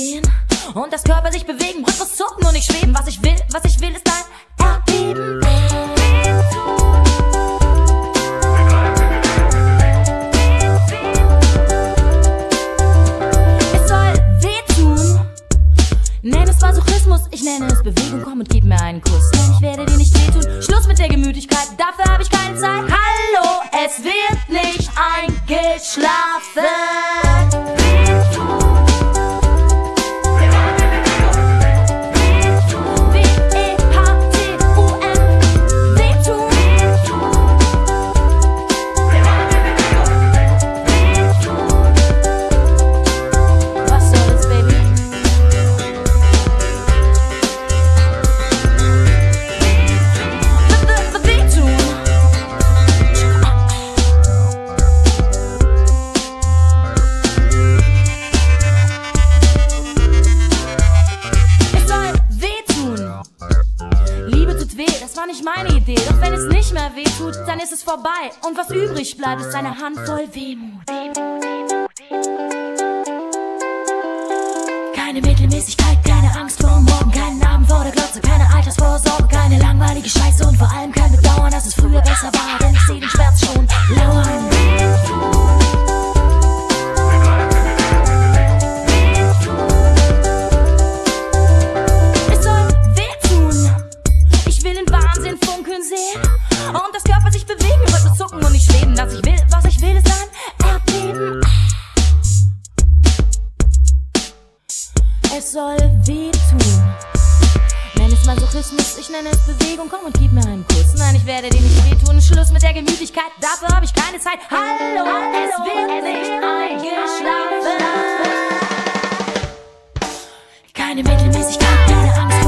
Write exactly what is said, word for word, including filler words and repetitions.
sehen und das Körper sich bewegen, Rhythmus zucken und ich schweben. Was ich will, was ich will ist ein Erdbeben. Es soll wehtun. Nenn es Masochismus, ich nenne es Bewegung. Komm und gib mir einen Kuss. Nein, ich werde dir nicht wehtun. Schluss mit der Gemütlichkeit, dafür habe ich keine Zeit. Hallo, es wird nicht eingeschlafen. Das war nicht meine Idee, doch wenn es nicht mehr weh tut, dann ist es vorbei. Und was übrig bleibt, ist eine Handvoll Wehmut. Keine Mittelmäßigkeit, keine Angst vor morgen, keinen Abend vor der Glotze, keine Altersvorsorge, keine langweilige Scheiße und vor allem kein Bedauern, dass es früher besser war, denn ich seh den Schmerz schon lauern. Und das Körper sich bewegen, Rhythmus zucken und nicht schweben. Dass ich will, was ich will, ist ein Erdbeben. Es soll wehtun. Nenn es Masochismus, ich nenne es Bewegung. Komm und gib mir einen Kuss. Nein, ich werde dir nicht wehtun. Schluss mit der Gemütlichkeit, dafür habe ich keine Zeit. Hallo, Hallo es wird nicht eingeschlafen. Keine Mittelmäßigkeit, keine Angst.